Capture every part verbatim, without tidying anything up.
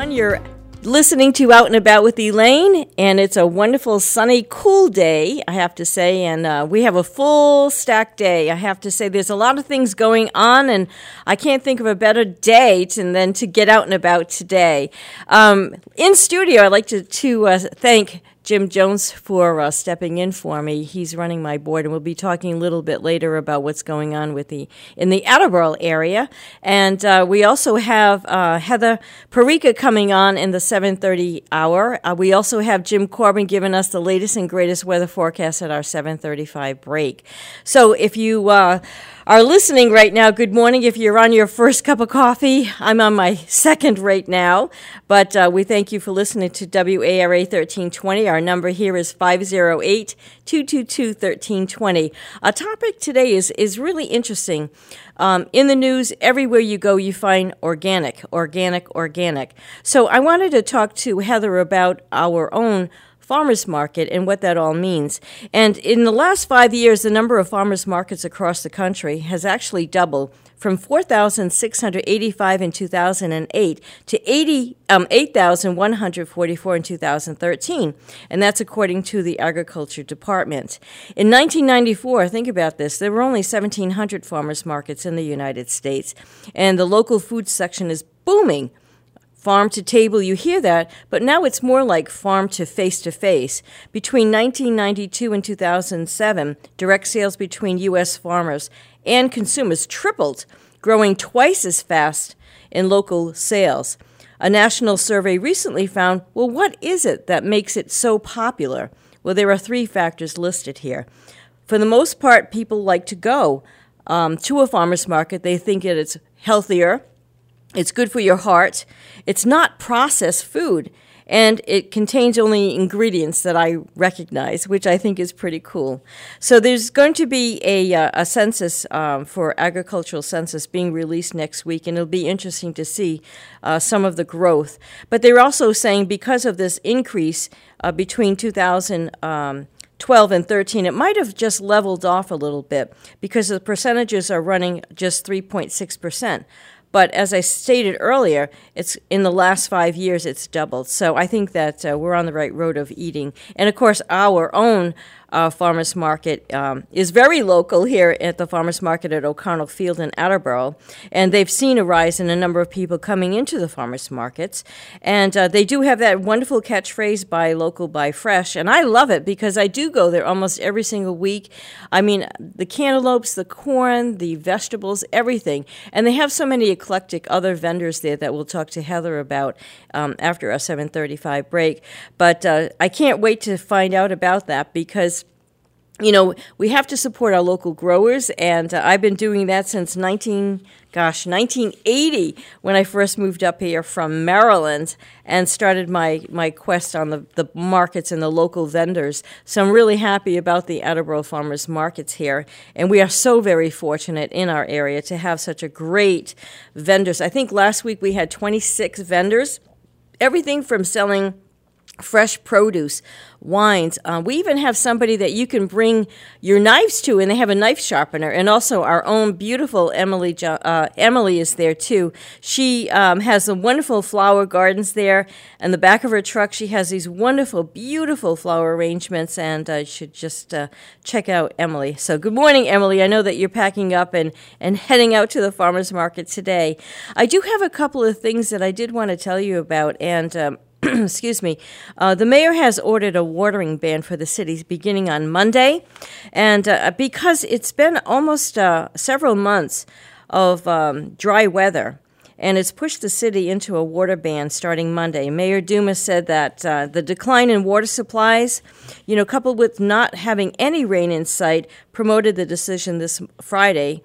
everyone. You're listening to Out and About with Elaine, and it's a wonderful, sunny, cool day, I have to say, and uh, we have a full stack day. I have to say there's a lot of things going on, and I can't think of a better day to, than to get out and about today. Um, in studio, I'd like to, to uh, thank Jim Jones for uh, stepping in for me. He's running my board, and we'll be talking a little bit later about what's going on with the in the Attleboro area. And uh, we also have uh, Heather Parika coming on in the seven thirty hour. Uh, we also have Jim Corbin giving us the latest and greatest weather forecast at our seven thirty-five break. So if you uh, are listening right now, good morning. If you're on your first cup of coffee, I'm on my second right now. But uh, we thank you for listening to W A R A thirteen twenty. Our number here is five oh eight, two two two, one three two zero. Our topic today is, is really interesting. Um, in the news, everywhere you go, you find organic, organic, organic. So I wanted to talk to Heather about our own farmers market and what that all means. And in the last five years, the number of farmers markets across the country has actually doubled from four thousand six hundred eighty-five in two thousand eight to eighty, um, eight thousand one hundred forty-four in two thousand thirteen, and that's according to the Agriculture Department. In nineteen ninety-four, think about this, there were only seventeen hundred farmers markets in the United States, and the local food section is booming. Farm to table, you hear that, but now it's more like farm to face-to-face. Between nineteen ninety-two and two thousand seven, direct sales between U S farmers and consumers tripled, growing twice as fast in local sales. A national survey recently found, well, what is it that makes it so popular? Well, there are three factors listed here. For the most part, people like to go um, to a farmer's market. They think that it's healthier, it's good for your heart, it's not processed food, and it contains only ingredients that I recognize, which I think is pretty cool. So there's going to be a, uh, a census um, for agricultural census being released next week, and it'll be interesting to see uh, some of the growth. But they're also saying because of this increase uh, between two thousand twelve and thirteen, it might have just leveled off a little bit because the percentages are running just three point six percent. But as I stated earlier, it's in the last five years, it's doubled. So I think that uh, we're on the right road of eating. And, of course, our own uh, farmers market um, is very local here at the farmers market at O'Connell Field in Attleboro. And they've seen a rise in a number of people coming into the farmers markets. And uh, they do have that wonderful catchphrase, buy local, buy fresh. And I love it because I do go there almost every single week. I mean, the cantaloupes, the corn, the vegetables, everything. And they have so many eclectic other vendors there that we'll talk to Heather about um, after our seven thirty-five break. But uh, I can't wait to find out about that because, you know, we have to support our local growers, and uh, I've been doing that since nineteen, gosh, nineteen eighty when I first moved up here from Maryland and started my, my quest on the, the markets and the local vendors. So I'm really happy about the Attleboro Farmers Markets here, and we are so very fortunate in our area to have such a great vendors. I think last week we had twenty-six vendors, everything from selling fresh produce, wines. Uh, we even have somebody that you can bring your knives to, and they have a knife sharpener. And also our own beautiful Emily, uh, Emily is there too. She um, has some wonderful flower gardens there. In the back of her truck, she has these wonderful, beautiful flower arrangements, and I uh, should just uh, check out Emily. So good morning, Emily. I know that you're packing up and, and heading out to the farmer's market today. I do have a couple of things that I did want to tell you about, and um, excuse me, uh, the mayor has ordered a watering ban for the city beginning on Monday. And uh, because it's been almost uh, several months of um, dry weather, and it's pushed the city into a water ban starting Monday. Mayor Dumas said that uh, the decline in water supplies, you know, coupled with not having any rain in sight, promoted the decision this Friday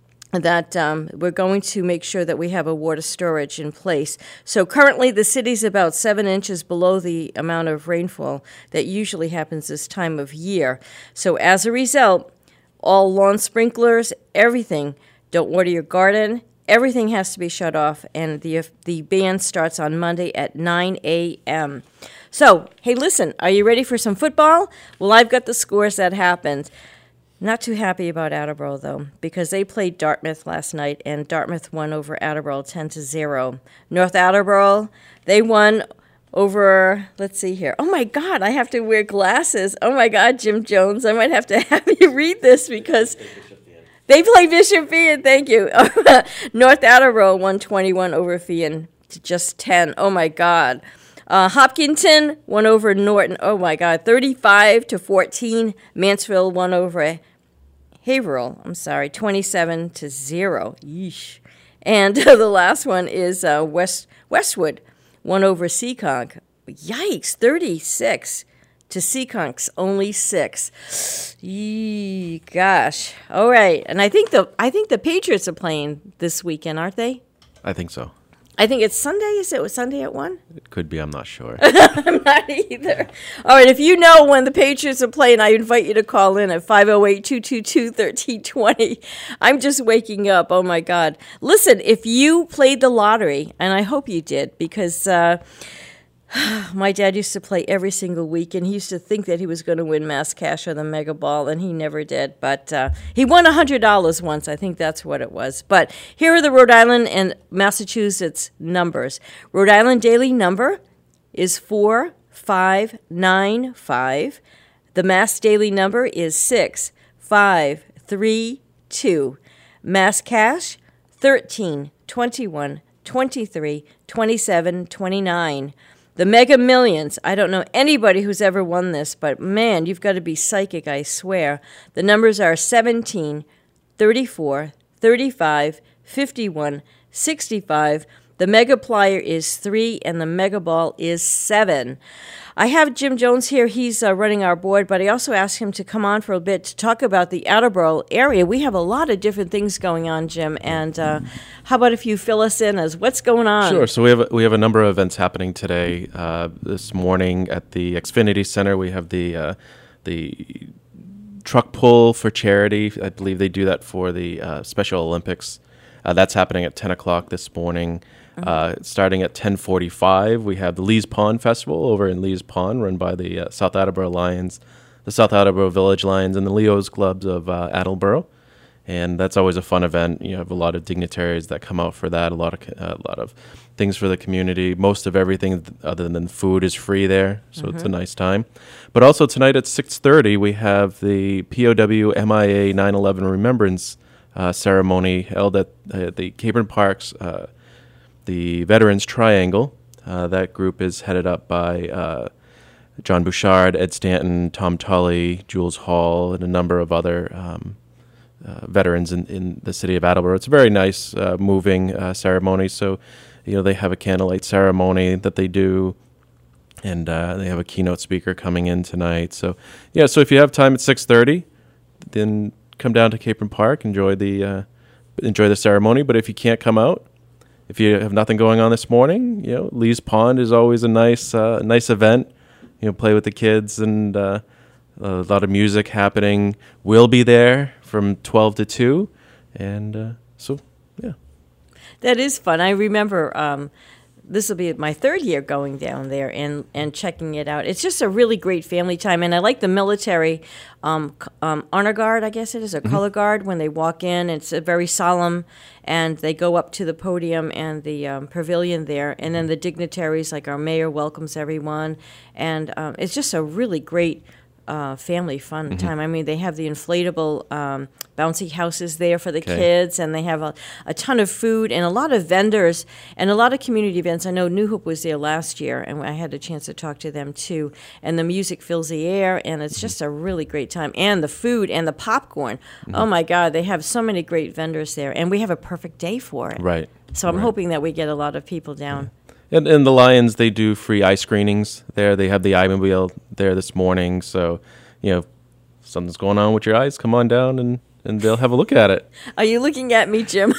that um, we're going to make sure that we have a water storage in place. So currently the city's about seven inches below the amount of rainfall that usually happens this time of year. So as a result, all lawn sprinklers, everything, don't water your garden, everything has to be shut off, and the the ban starts on Monday at nine a.m. So, hey, listen, are you ready for some football? Well, I've got the scores that happened. Not too happy about Attleboro, though, because they played Dartmouth last night, and Dartmouth won over Attleboro ten to zero. North Attleboro, they won over, let's see here. Oh, my God, I have to wear glasses. Oh, my God, Jim Jones, I might have to have you read this because they play Bishop Feehan. Thank you. North Attleboro won twenty-one over Feehan to just ten. Oh, my God. Uh, Hopkinton won over Norton. Oh, my God, thirty-five to fourteen. Mansfield won over Haverhill, I'm sorry, twenty-seven to zero. Yeesh. And uh, the last one is uh, West Westwood won over Seekonk. Yikes, thirty-six to Seekonk's only six. Yee, gosh. All right, and I think the I think the Patriots are playing this weekend, aren't they? I think so. I think it's Sunday. Is it Sunday at one? It could be. I'm not sure. I'm not either. All right. If you know when the Patriots are playing, I invite you to call in at five oh eight, two two two, one three two zero. I'm just waking up. Oh, my God. Listen, if you played the lottery, and I hope you did, because uh, my dad used to play every single week, and he used to think that he was going to win Mass Cash or the Mega Ball, and he never did. But uh, he won one hundred dollars once. I think that's what it was. But here are the Rhode Island and Massachusetts numbers. Rhode Island daily number is four five nine five. The Mass daily number is six five three two. Mass Cash, thirteen, twenty-one, twenty-three, twenty-seven, twenty-nine. The Mega Millions, I don't know anybody who's ever won this, but man, you've got to be psychic, I swear. The numbers are seventeen, thirty-four, thirty-five, fifty-one, sixty-five. The Mega Plier is three, and the Mega Ball is seven. I have Jim Jones here. He's uh, running our board, but I also asked him to come on for a bit to talk about the Attleboro area. We have a lot of different things going on, Jim, and uh, how about if you fill us in as what's going on? Sure. So we have a, we have a number of events happening today. Uh, this morning at the Xfinity Center, we have the uh, the truck pull for charity. I believe they do that for the uh, Special Olympics. Uh, that's happening at ten o'clock this morning. Uh, starting at ten forty-five, we have the Lees Pond Festival over in Lees Pond, run by the uh, South Attleboro Lions, the South Attleboro Village Lions, and the Leo's Clubs of uh, Attleboro. And that's always a fun event. You have a lot of dignitaries that come out for that, a lot of uh, a lot of things for the community. Most of everything other than food is free there, so mm-hmm. it's a nice time. But also tonight at six thirty, we have the P O W M I A nine eleven Remembrance uh, ceremony held at uh, the Capron Parks uh the Veterans Triangle. Uh, that group is headed up by uh, John Bouchard, Ed Stanton, Tom Tully, Jules Hall, and a number of other um, uh, veterans in, in the city of Attleboro. It's a very nice, uh, moving uh, ceremony. So, you know, they have a candlelight ceremony that they do, and uh, they have a keynote speaker coming in tonight. So, yeah, so if you have time at six thirty, then come down to Capron Park, enjoy the uh, enjoy the ceremony. But if you can't come out, if you have nothing going on this morning, you know, Lees Pond is always a nice, uh, nice event. You know, play with the kids, and uh, a lot of music happening. We'll be there from twelve to two, and uh, so yeah. That is fun. I remember um, this will be my third year going down there and, and checking it out. It's just a really great family time, and I like the military um, um, honor guard, I guess it is, or mm-hmm. color guard when they walk in. It's a very solemn, and they go up to the podium and the um, pavilion there, and then the dignitaries, like our mayor, welcomes everyone, and um, it's just a really great uh, family fun mm-hmm. time. I mean, they have the inflatable um, bouncy houses there for the okay. kids, and they have a, a ton of food and a lot of vendors and a lot of community events. I know New Hope was there last year, and I had a chance to talk to them too. And the music fills the air, and it's mm-hmm. just a really great time. And the food and the popcorn. Mm-hmm. Oh, my God, they have so many great vendors there, and we have a perfect day for it. Right. So I'm right. hoping that we get a lot of people down. Yeah. And, and the Lions, they do free eye screenings there. They have the eye mobile there this morning. So, you know, if something's going on with your eyes, come on down and, and they'll have a look at it. Are you looking at me, Jim?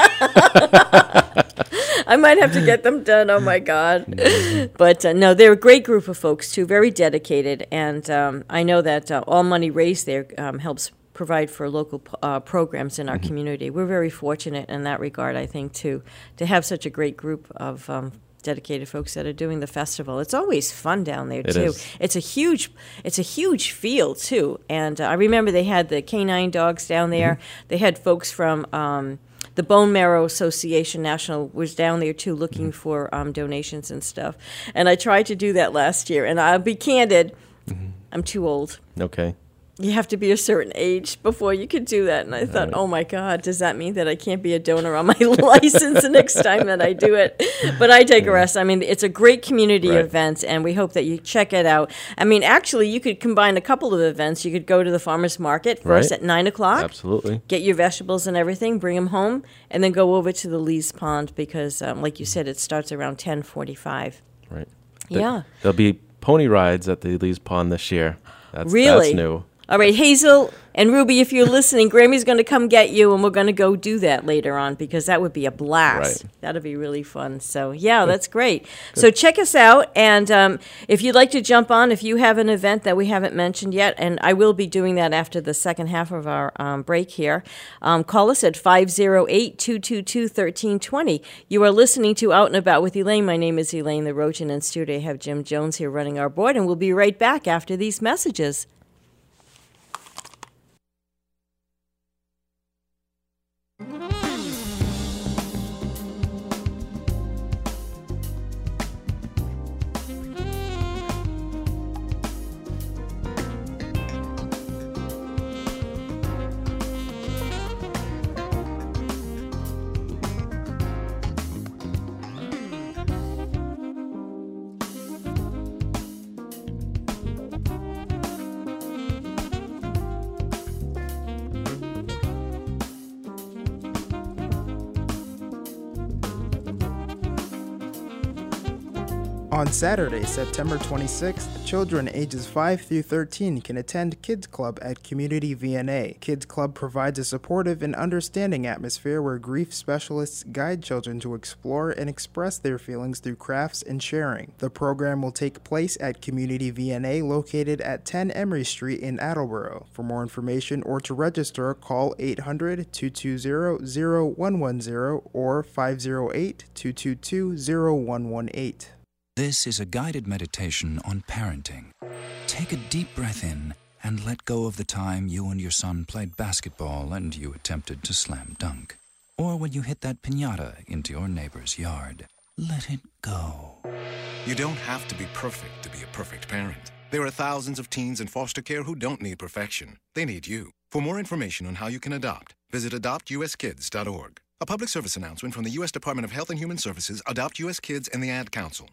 I might have to get them done. Oh, my God. Mm-hmm. But, uh, no, they're a great group of folks, too, very dedicated. And um, I know that uh, all money raised there um, helps provide for local uh, programs in our mm-hmm. community. We're very fortunate in that regard, I think, too, to have such a great group of um dedicated folks that are doing the festival. It's always fun down there It too. is. It's a huge, it's a huge field too. And uh, I remember they had the canine dogs down there. Mm-hmm. They had folks from um, the Bone Marrow Association National was down there too, looking mm-hmm. for um, donations and stuff. And I tried to do that last year. And I'll be candid, mm-hmm. I'm too old. Okay. You have to be a certain age before you could do that. And I thought, right. oh, my God, does that mean that I can't be a donor on my license the next time that I do it? But I digress. I mean, it's a great community right. event, and we hope that you check it out. I mean, actually, you could combine a couple of events. You could go to the farmer's market first right. at nine o'clock. Absolutely. Get your vegetables and everything, bring them home, and then go over to the Lee's Pond because, um, like you said, it starts around ten forty-five. Right. Yeah. There'll be pony rides at the Lee's Pond this year. That's, really? That's new. All right, Hazel and Ruby, if you're listening, Grammy's going to come get you, and we're going to go do that later on because that would be a blast. Right. That'd be really fun. So, yeah, that's great. Good. So check us out, and um, if you'd like to jump on, if you have an event that we haven't mentioned yet, and I will be doing that after the second half of our um, break here, um, call us at five oh eight, two two two, one three two zero. You are listening to Out and About with Elaine. My name is Elaine LaRoche, and in studio I have Jim Jones here running our board, and we'll be right back after these messages. On Saturday, September twenty-sixth, children ages five through thirteen can attend Kids Club at Community V N A. Kids Club provides a supportive and understanding atmosphere where grief specialists guide children to explore and express their feelings through crafts and sharing. The program will take place at Community V N A located at ten Emery Street in Attleboro. For more information or to register, call eight hundred, two two zero, zero one one zero or five oh eight, two two two, zero one one eight. This is a guided meditation on parenting. Take a deep breath in and let go of the time you and your son played basketball and you attempted to slam dunk. Or when you hit that piñata into your neighbor's yard. Let it go. You don't have to be perfect to be a perfect parent. There are thousands of teens in foster care who don't need perfection. They need you. For more information on how you can adopt, visit adopt u s kids dot org. A public service announcement from the U S Department of Health and Human Services, Adopt U S Kids, and the Ad Council.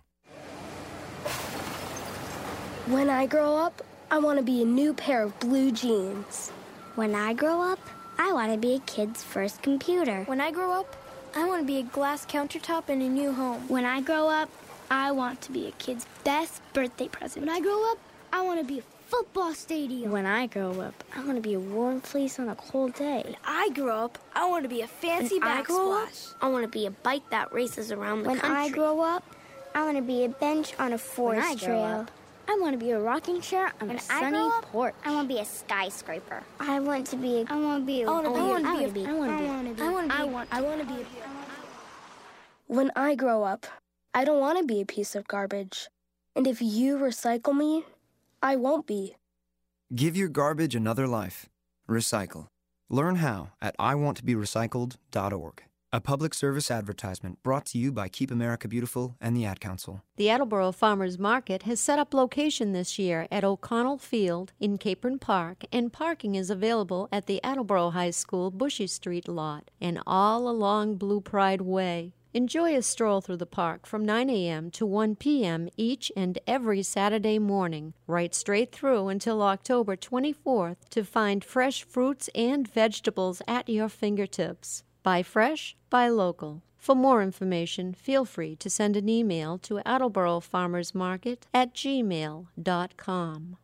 When I grow up, I want to be a new pair of blue jeans. When I grow up, I want to be a kid's first computer. When I grow up, I want to be a glass countertop in a new home. When I grow up, I want to be a kid's best birthday present. When I grow up, I want to be a football stadium. When I grow up, I want to be a warm fleece on a cold day. When I grow up, I want to be a fancy when backsplash. I, I want to be a bike that races around the when country. When I grow up, I want to be a bench on a forest when I trail. Up, I want to be a rocking chair on when a sunny up, porch. I want to be a skyscraper. I want to be a... I want to be a... I want to be... I want I to be... I want to be... I want to be... I want to be... I want, I want to be... When I grow up, I don't want to be a piece of garbage. And if you recycle me, I won't be. Give your garbage another life. Recycle. Learn how at I want to be recycled dot org. A public service advertisement brought to you by Keep America Beautiful and the Ad Council. The Attleboro Farmers Market has set up location this year at O'Connell Field in Capron Park, and parking is available at the Attleboro High School Bushy Street lot and all along Blue Pride Way. Enjoy a stroll through the park from nine a.m. to one p.m. each and every Saturday morning, right straight through until October twenty-fourth to find fresh fruits and vegetables at your fingertips. Buy fresh, buy local. For more information, feel free to send an email to Attleboro Farmers Market at gmail dot com.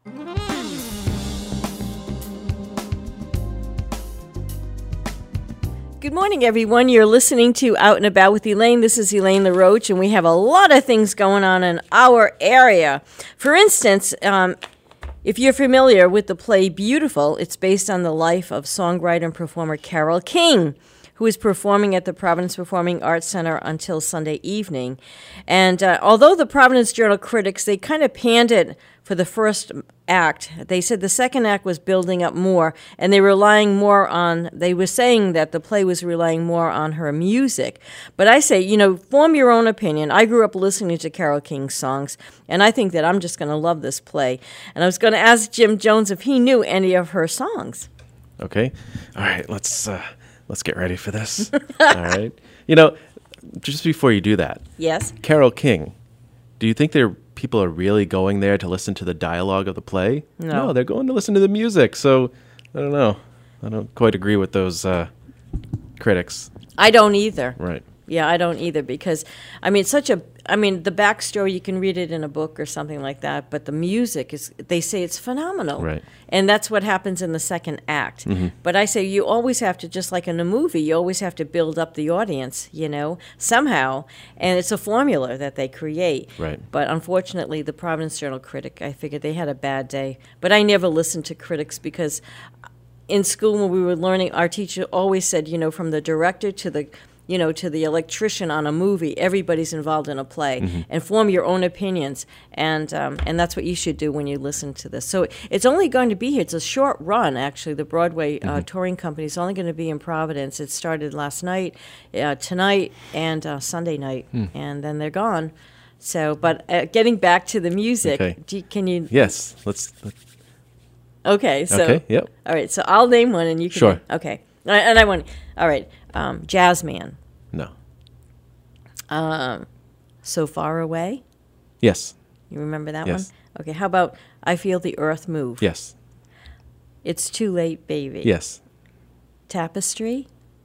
Good morning, everyone. You're listening to Out and About with Elaine. This is Elaine LaRoche, and we have a lot of things going on in our area. For instance, um, if you're familiar with the play Beautiful, it's based on the life of songwriter and performer Carole King, who is performing at the Providence Performing Arts Center until Sunday evening. And uh, although the Providence Journal critics, they kind of panned it for the first act, they said the second act was building up more, and they were relying more on, they were saying that the play was relying more on her music. But I say, you know, form your own opinion. I grew up listening to Carole King songs, and I think that I'm just going to love this play. And I was going to ask Jim Jones if he knew any of her songs. Okay. All right, let's uh, let's get ready for this. All right. You know, just before you do that. Yes? Carole King, do you think there people are really going there to listen to the dialogue of the play? No. No, they're going to listen to the music. So, I don't know. I don't quite agree with those uh, critics. I don't either. Right. Yeah, I don't either because, I mean, such a, I mean, the backstory, you can read it in a book or something like that, but the music is, they say it's phenomenal. Right. And that's what happens in the second act. Mm-hmm. But I say you always have to, just like in a movie, you always have to build up the audience, you know, somehow. And it's a formula that they create. Right. But unfortunately, the Providence Journal critic, I figured they had a bad day. But I never listened to critics because in school when we were learning, our teacher always said, you know, from the director to the you know, to the electrician on a movie, everybody's involved in a play, mm-hmm. and form your own opinions, and um, and that's what you should do when you listen to this. So it's only going to be here. It's a short run, actually. The Broadway uh, mm-hmm. touring company is only going to be in Providence. It started last night, uh, tonight, and uh, Sunday night, mm. and then they're gone. So, but uh, getting back to the music, okay. do you, can you? Yes, let's. let's okay. So. Okay. Yep. All right. So I'll name one, and you can. Sure. Okay. And I want. All right. Um, Jazzman. No. Um, So Far Away? Yes. You remember that yes. one? Okay, how about I Feel the Earth Move? Yes. It's Too Late, Baby? Yes. Tapestry?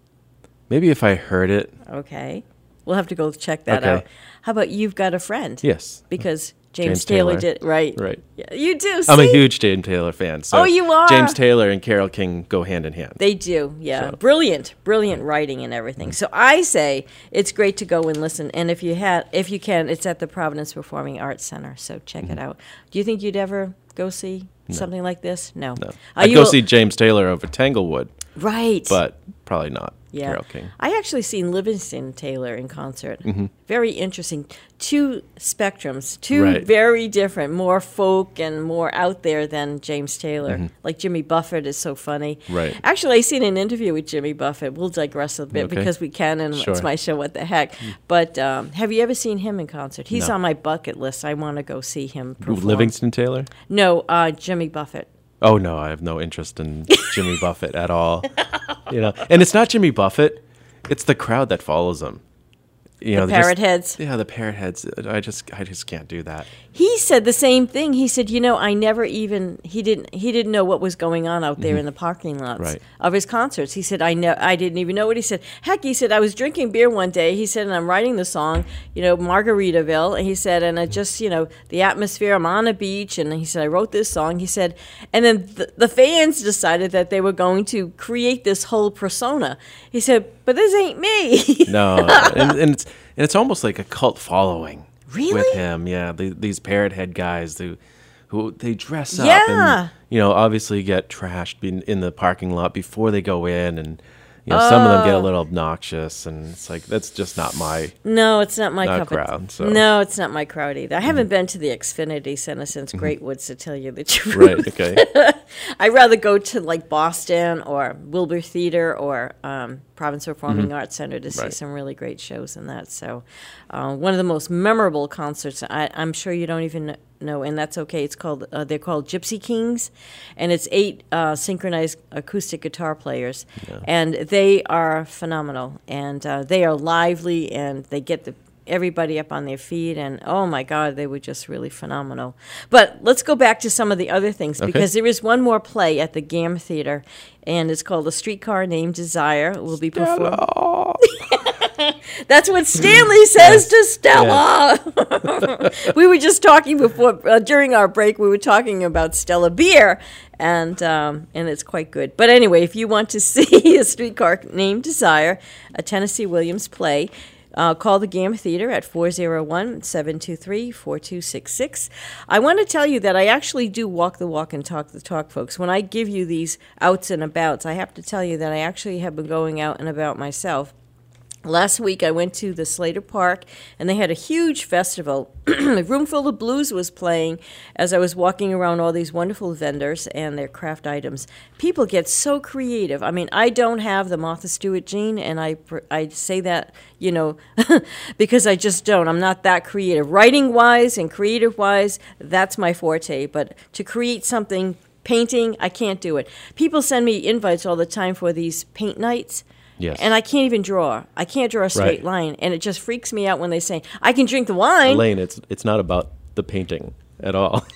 Maybe if I heard it. Okay. We'll have to go check that okay. out. How about You've Got a Friend? Yes. Because James, James Taylor, Taylor did, right? Right. Yeah, you do, see? I'm a huge James Taylor fan. So oh, you are? James Taylor and Carole King go hand in hand. They do, yeah. So. Brilliant, brilliant writing and everything. So I say it's great to go and listen. And if you had, if you can, it's at the Providence Performing Arts Center. So check mm-hmm. it out. Do you think you'd ever go see no. something like this? No. No. Uh, I'd go will, see James Taylor over Tanglewood. Right. But probably not yeah. Carole King. I actually seen Livingston Taylor in concert. Mm-hmm. Very interesting. Two spectrums, two right. very different, more folk and more out there than James Taylor. Mm-hmm. Like Jimmy Buffett is so funny. Right. Actually, I seen an interview with Jimmy Buffett. We'll digress a bit okay. because we can, and sure. it's my show, What the Heck. Mm. But um, have you ever seen him in concert? He's no. on my bucket list. I want to go see him perform. Livingston Taylor? No, uh, Jimmy Buffett. Oh, no, I have no interest in Jimmy Buffett at all. You know, and it's not Jimmy Buffett. It's the crowd that follows him. You know, the parrot just, heads. Yeah, the parrot heads. I just, I just can't do that. He said the same thing. He said, you know, I never even he didn't he didn't know what was going on out there mm-hmm. in the parking lots right. of his concerts. He said, I know I didn't even know what he said. Heck, he said, I was drinking beer one day. He said, and I'm writing the song, you know, Margaritaville. And he said, and I just, you know, the atmosphere. I'm on a beach, and he said, I wrote this song. He said, and then the, the fans decided that they were going to create this whole persona. He said, but this ain't me. No, and, and it's and it's almost like a cult following. Really? With him, yeah. The, these parrot head guys who, who they dress up yeah. and, you know, obviously get trashed in, in the parking lot before they go in. And, you know, oh. some of them get a little obnoxious. And it's like, that's just not my No, it's not my not cup crowd. Of, so. No, it's not my crowd either. I mm-hmm. haven't been to the Xfinity Center since mm-hmm. Great Woods, to tell you the truth. Right, okay. I'd rather go to, like, Boston or Wilbur Theater or um, Providence Performing mm-hmm. Arts Center to see right. some really great shows in that. So uh, one of the most memorable concerts, I, I'm sure you don't even know, and that's okay. It's called, uh, they're called Gypsy Kings, and it's eight uh, synchronized acoustic guitar players, yeah. and they are phenomenal, and uh, they are lively, and they get the everybody up on their feet, and oh my God, they were just really phenomenal. But let's go back to some of the other things, okay. because there is one more play at the Gamm Theater, and it's called A Streetcar Named Desire. It will be performed. That's what Stanley says yes. to Stella. Yes. We were just talking before, uh, during our break, we were talking about Stella Beer, and um, and it's quite good. But anyway, if you want to see A Streetcar Named Desire, a Tennessee Williams play, Uh, call the Gamma Theater at four oh one, seven two three, four two six six. I want to tell you that I actually do walk the walk and talk the talk, folks. When I give you these outs and abouts, I have to tell you that I actually have been going out and about myself. Last week, I went to the Slater Park, and they had a huge festival. A room full of blues was playing as I was walking around all these wonderful vendors and their craft items. People get so creative. I mean, I don't have the Martha Stewart gene, and I I say that, you know, because I just don't. I'm not that creative. Writing-wise and creative-wise, that's my forte. But to create something, painting, I can't do it. People send me invites all the time for these paint nights. Yes. And I can't even draw. I can't draw a straight Right. line, and it just freaks me out when they say, I can drink the wine. Elaine, it's it's not about the painting at all.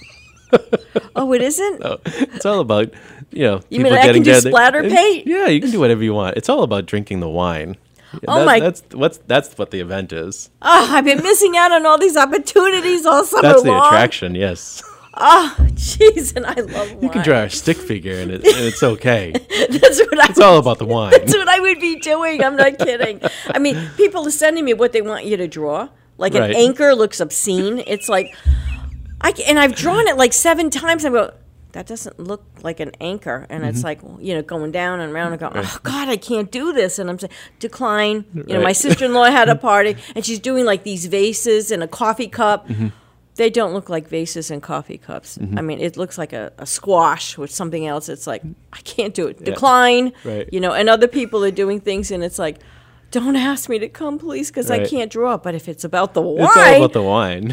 Oh, it isn't? No, it's all about, you know, You people mean I getting can do together- splatter paint? Yeah, you can do whatever you want. It's all about drinking the wine. Yeah, Oh that- my- That's what's that's what the event is. Oh, I've been missing out on all these opportunities all summer That's the long. attraction. Yes. Oh, jeez, and I love wine. You can draw a stick figure, and, it, and it's okay. That's what I It's all about the wine. That's what I would be doing. I'm not kidding. I mean, people are sending me what they want you to draw. Like an Right. anchor looks obscene. It's like, I c- and I've drawn it like seven times. I go, that doesn't look like an anchor. And it's Mhm. like, you know, going down and around and going, Right. oh, God, I can't do this. And I'm saying, decline. You know, my Right. sister-in-law had a party, and she's doing like these vases and a coffee cup. Mhm. They don't look like vases and coffee cups. Mhm. I mean, it looks like a, a squash with something else. It's like, I can't do it. Yeah. Decline. Right. You know, and other people are doing things, and it's like, don't ask me to come, please, because I Right. can't draw. But if it's about the wine, It's all about the wine.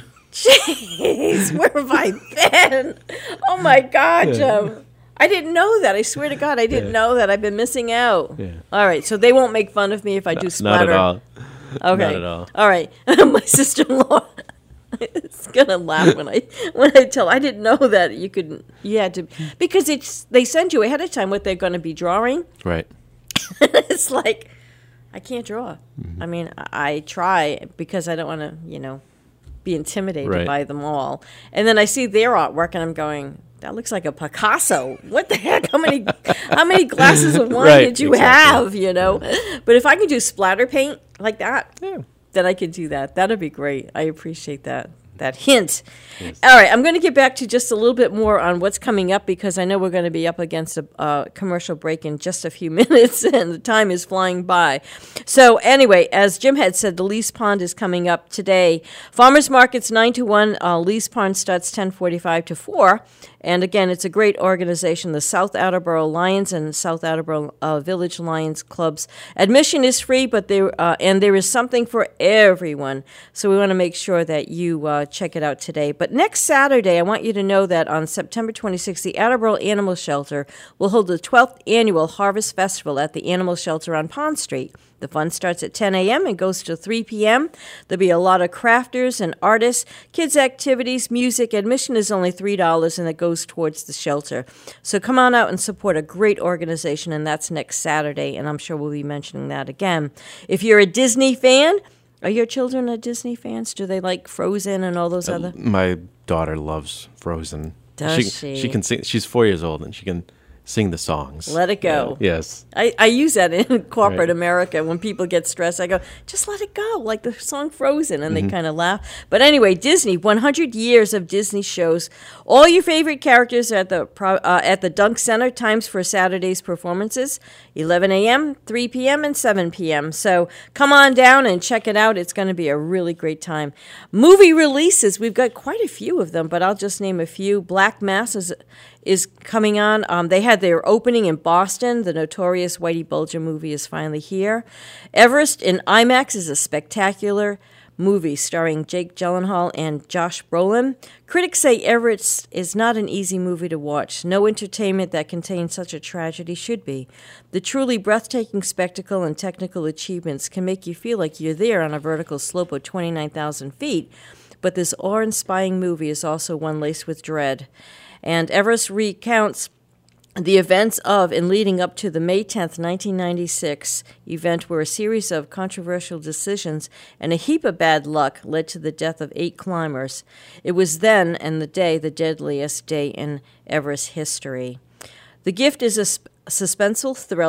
jeez, where have I been? Oh my God, Yeah. Joe. I didn't know that. I swear to God, I didn't Yeah. know that. I've been missing out. Yeah. All right, so they won't make fun of me if I do Not splatter. at all. Okay. Not at all. All right. My sister-in-law is gonna laugh when I when I tell. I didn't know that you could. You had to because it's they send you ahead of time what they're going to be drawing. Right. It's like I can't draw. Mm-hmm. I mean, I, I try because I don't want to, you know, be intimidated Right. by them all. And then I see their artwork, and I'm going, that looks like a Picasso. What the heck? How many how many glasses of wine Right, did you exactly. have? You know. But if I can do splatter paint like that, Yeah. then I could do that. That'd be great. I appreciate that. That hint. All right, I'm going to get back to just a little bit more on what's coming up because I know we're going to be up against a uh, commercial break in just a few minutes, and the time is flying by. So anyway, as Jim had said, the Lease Pond is coming up today. Farmers Market's nine to one. Uh, Lease Pond starts ten forty-five to four. And again, it's a great organization, the South Attleboro Lions and South Attleboro uh, Village Lions Clubs. Admission is free, but there uh, and there is something for everyone. So we want to make sure that you uh, check it out today. But next Saturday, I want you to know that on September twenty-sixth, the Attleboro Animal Shelter will hold the twelfth annual Harvest Festival at the Animal Shelter on Pond Street. The fun starts at ten a.m. and goes to three p.m. There'll be a lot of crafters and artists, kids' activities, music. Admission is only three dollars, and it goes towards the shelter. So come on out and support a great organization, and that's next Saturday, and I'm sure we'll be mentioning that again. If you're a Disney fan, are your children a Disney fans? Do they like Frozen and all those other? My daughter loves Frozen. Does she? she? She can sing. She's four years old, and she can sing the songs. Let it go. Yeah. Yes. I, I use that in corporate Right. America when people get stressed. I go, just let it go, like the song Frozen, and Mhm. they kind of laugh. But anyway, Disney, one hundred years of Disney shows. All your favorite characters are at the pro- uh, at the Dunk Center. Times for Saturday's performances, eleven a.m., three p.m., and seven p.m. So come on down and check it out. It's going to be a really great time. Movie releases, we've got quite a few of them, but I'll just name a few. Black Mass is is coming on. Um, they had their opening in Boston. The notorious Whitey Bulger movie is finally here. Everest in IMAX is a spectacular movie starring Jake Gyllenhaal and Josh Brolin. Critics say Everest is not an easy movie to watch. No entertainment that contains such a tragedy should be. The truly breathtaking spectacle and technical achievements can make you feel like you're there on a vertical slope of twenty-nine thousand feet. But this awe-inspiring movie is also one laced with dread. And Everest recounts the events of and leading up to the May tenth, nineteen ninety-six event where a series of controversial decisions and a heap of bad luck led to the death of eight climbers. It was then and the day the deadliest day in Everest history. The Gift is a sp- suspenseful thriller.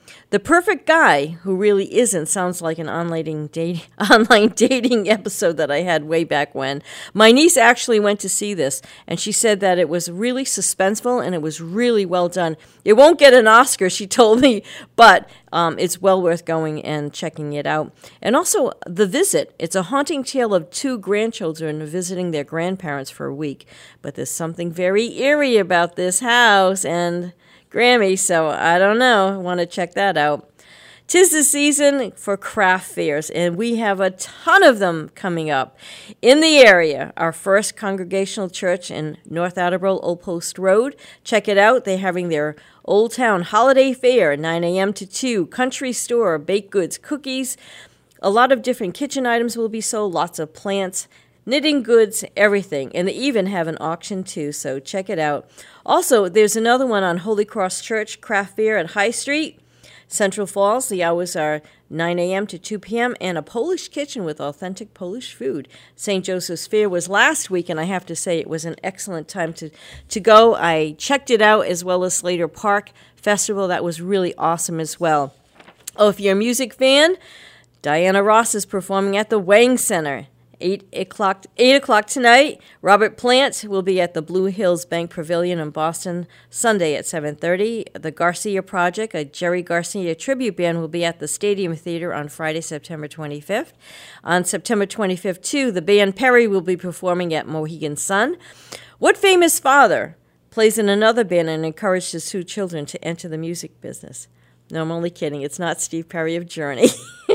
The Perfect Guy, Who Really Isn't, sounds like an online dating, online dating episode that I had way back when. My niece actually went to see this, and she said that it was really suspenseful and it was really well done. It won't get an Oscar, she told me, but um, it's well worth going and checking it out. And also, The Visit. It's a haunting tale of two grandchildren visiting their grandparents for a week. But there's something very eerie about this house, and Grammy, so I don't know. I want to check that out. 'Tis the season for craft fairs, and we have a ton of them coming up. In the area, our First Congregational Church in North Attleboro, Old Post Road. Check it out. They're having their Old Town Holiday Fair, nine a.m. to two. Country store, baked goods, cookies. A lot of different kitchen items will be sold, lots of plants, knitting goods, everything. And they even have an auction too, so check it out. Also, there's another one on Holy Cross Church Craft Fair at High Street, Central Falls. The hours are nine a.m. to two p.m. and a Polish kitchen with authentic Polish food. Saint Joseph's Fair was last week, and I have to say it was an excellent time to, to go. I checked it out, as well as Slater Park Festival. That was really awesome as well. Oh, if you're a music fan, Diana Ross is performing at the Wang Center. Eight o'clock, eight o'clock tonight. Robert Plant will be at the Blue Hills Bank Pavilion in Boston Sunday at seven thirty. The Garcia Project, a Jerry Garcia tribute band, will be at the Stadium Theater on Friday, September twenty-fifth. On September twenty-fifth, too, the band Perry will be performing at Mohegan Sun. What famous father plays in another band and encouraged his two children to enter the music business? No, I'm only kidding. It's not Steve Perry of Journey.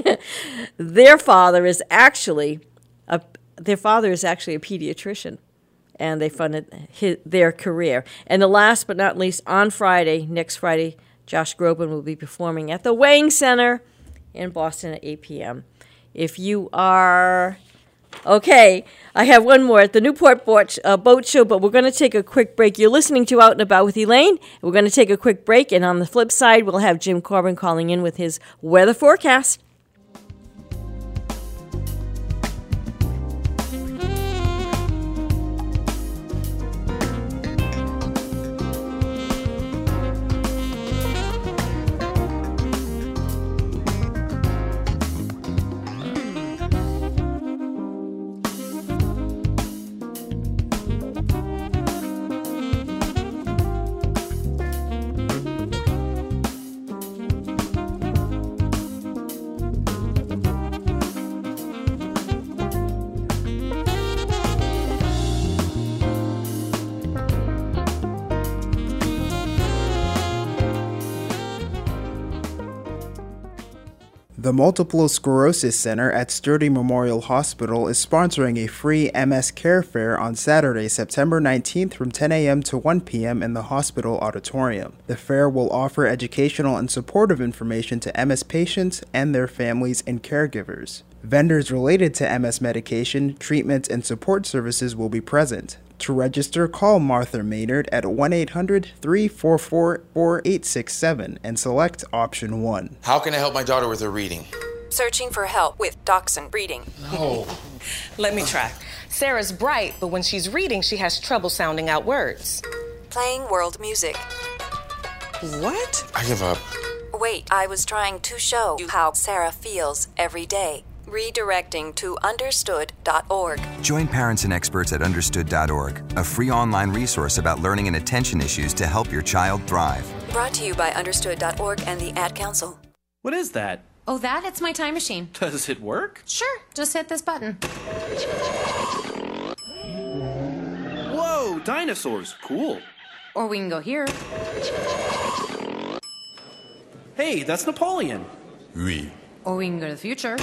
Their father is actually... A, their father is actually a pediatrician, and they funded his, their career. And the last but not least, on Friday, next Friday, Josh Groban will be performing at the Wang Center in Boston at eight p.m. If you are... Okay, I have one more at the Newport Boat, uh, Boat Show, but we're going to take a quick break. You're listening to Out and About with Elaine. We're going to take a quick break, and on the flip side, we'll have Jim Corbin calling in with his weather forecast. The Multiple Sclerosis Center at Sturdy Memorial Hospital is sponsoring a free M S Care Fair on Saturday, September nineteenth from ten a.m. to one p.m. in the hospital auditorium. The fair will offer educational and supportive information to M S patients and their families and caregivers. Vendors related to M S medication, treatment, and support services will be present. To register, call Martha Maynard at one eight hundred, three four four, four eight six seven and select option one. How can I help my daughter with her reading? Searching for help with Dachshund Reading. No. Let me try. Sarah's bright, but when she's reading, she has trouble sounding out words. Playing world music. What? I give up. Wait, I was trying to show you how Sarah feels every day. Redirecting to understood dot org. Join parents and experts at understood dot org, a free online resource about learning and attention issues to help your child thrive. Brought to you by understood dot org and the Ad Council. What is that? Oh, that? It's my time machine. Does it work? Sure. Just hit this button. Whoa, dinosaurs. Cool. Or we can go here. Hey, that's Napoleon. Oui. Or we can go to the future.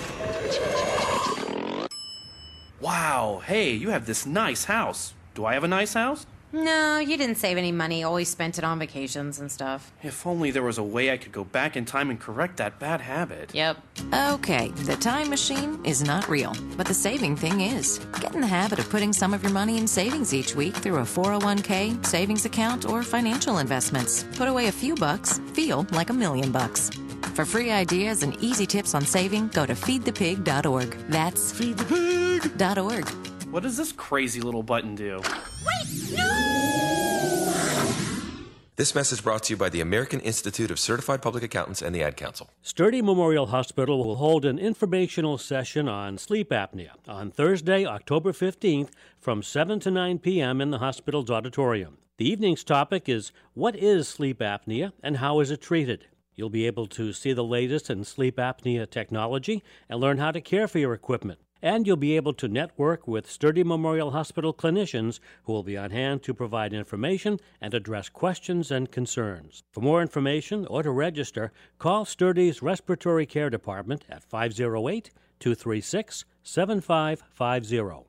Wow, hey, you have this nice house. Do I have a nice house? No, you didn't save any money, always spent it on vacations and stuff. If only there was a way I could go back in time and correct that bad habit. Yep. Okay, the time machine is not real, but the saving thing is. Get in the habit of putting some of your money in savings each week through a four oh one k, savings account, or financial investments. Put away a few bucks, feel like a million bucks. For free ideas and easy tips on saving, go to feed the pig dot org. That's feed the pig dot org. What does this crazy little button do? Wait, no! This message brought to you by the American Institute of Certified Public Accountants and the Ad Council. Sturdy Memorial Hospital will hold an informational session on sleep apnea on Thursday, October fifteenth from seven to nine p.m. in the hospital's auditorium. The evening's topic is, what is sleep apnea and how is it treated? You'll be able to see the latest in sleep apnea technology and learn how to care for your equipment. And you'll be able to network with Sturdy Memorial Hospital clinicians who will be on hand to provide information and address questions and concerns. For more information or to register, call Sturdy's Respiratory Care Department at five oh eight, two three six, seven five five zero.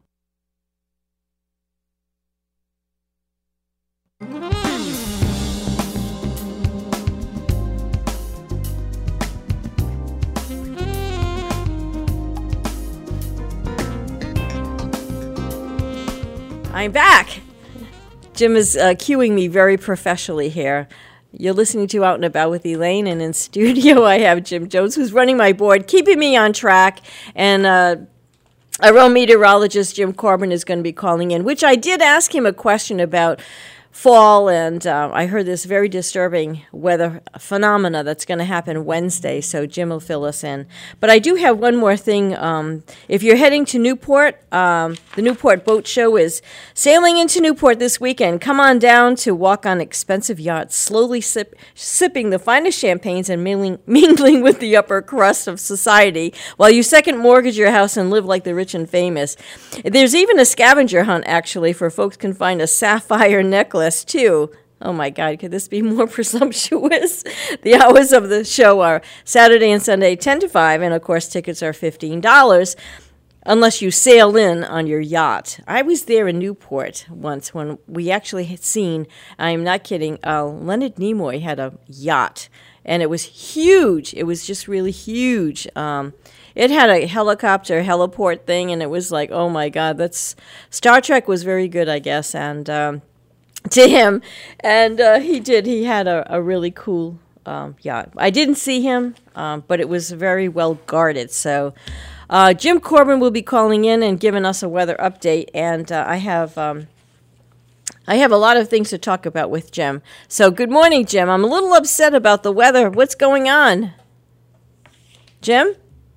I'm back. Jim is uh, cueing me very professionally here. You're listening to Out and About with Elaine, and in studio I have Jim Jones, who's running my board, keeping me on track, and uh, our own meteorologist, Jim Corbin, is going to be calling in, which I did ask him a question about fall, and uh, I heard this very disturbing weather phenomena that's going to happen Wednesday, so Jim will fill us in. But I do have one more thing. Um, if you're heading to Newport, um, the Newport Boat Show is sailing into Newport this weekend. Come on down to walk on expensive yachts, slowly sip, sipping the finest champagnes and mingling, mingling with the upper crust of society while you second mortgage your house and live like the rich and famous. There's even a scavenger hunt, actually, for folks can find a sapphire necklace too. Oh my God, could this be more presumptuous? The hours of the show are Saturday and Sunday, ten to five, and of course tickets are fifteen dollars unless you sail in on your yacht. I was there in Newport once when we actually had seen, I'm not kidding, uh, Leonard Nimoy had a yacht, and it was huge. It was just really huge. Um, it had a helicopter heliport thing, and it was like, oh my God, that's Star Trek was very good, I guess, and um, to him, and uh, he did. He had a, a really cool um, yacht. I didn't see him, um, but it was very well guarded. So uh, Jim Corbin will be calling in and giving us a weather update, and uh, I have um, I have a lot of things to talk about with Jim. So good morning, Jim. I'm a little upset about the weather. What's going on? Jim?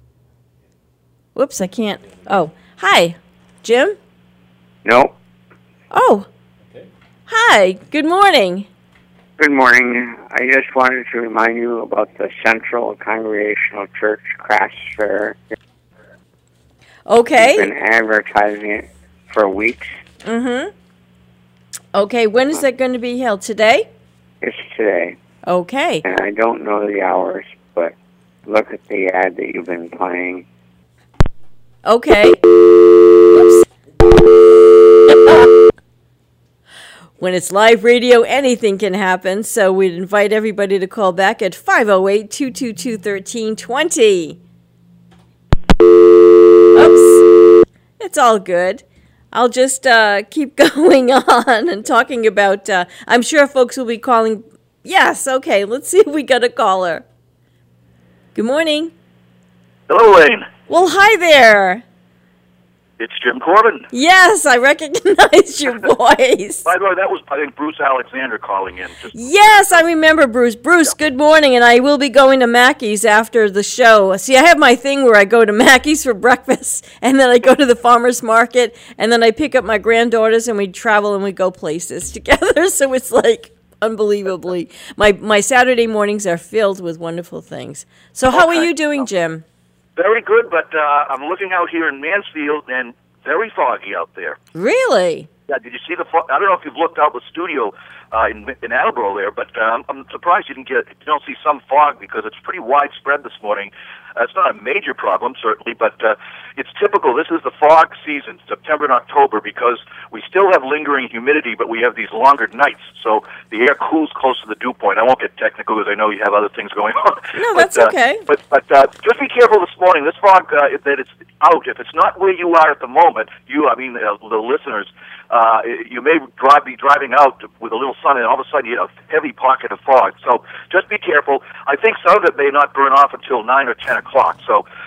Whoops, I can't. Oh, hi, Jim? No. Oh. Hi, good morning. Good morning. I just wanted to remind you about the Central Congregational Church Crafts Fair. Okay. We've been advertising it for weeks. Mm-hmm. Okay, when is that going to be held? Today? It's today. Okay. And I don't know the hours, but look at the ad that you've been playing. Okay. Oops. When it's live radio, anything can happen, so we'd invite everybody to call back at five oh eight, two two two, one three two zero. Oops. It's all good. I'll just uh, keep going on and talking about, uh, I'm sure folks will be calling. Yes, okay, let's see if we got a caller. Good morning. Hello, Wayne. Well, hi there. It's Jim Corbin. Yes, I recognize your voice. By the way, that was, I think, Bruce Alexander calling in. Just yes, I remember Bruce. Bruce, yeah. Good morning, and I will be going to Mackey's after the show. See, I have my thing where I go to Mackey's for breakfast, and then I go to the farmer's market, and then I pick up my granddaughters, and we travel and we go places together. So it's like unbelievably. My, my Saturday mornings are filled with wonderful things. So how okay. are you doing, Jim? Very good, but uh, I'm looking out here in Mansfield, and very foggy out there. Really? Yeah, did you see the fog? I don't know if you've looked out the studio uh, in, in Attleboro there, but uh, I'm surprised you didn't get, you don't see some fog because it's pretty widespread this morning. Uh, it's not a major problem, certainly, but uh, it's typical. This is the fog season, September and October, because we still have lingering humidity, but we have these longer nights, so the air cools close to the dew point. I won't get technical because I know you have other things going on. No, but, that's uh, okay. But, but uh, just be careful this morning. This fog, uh, that it's out, if it's not where you are at the moment, you, I mean, uh, the listeners, uh, you may drive, be driving out with a little sun, and all of a sudden you have a heavy pocket of fog. So just be careful. I think some of it may not burn off until nine or ten o'clock. So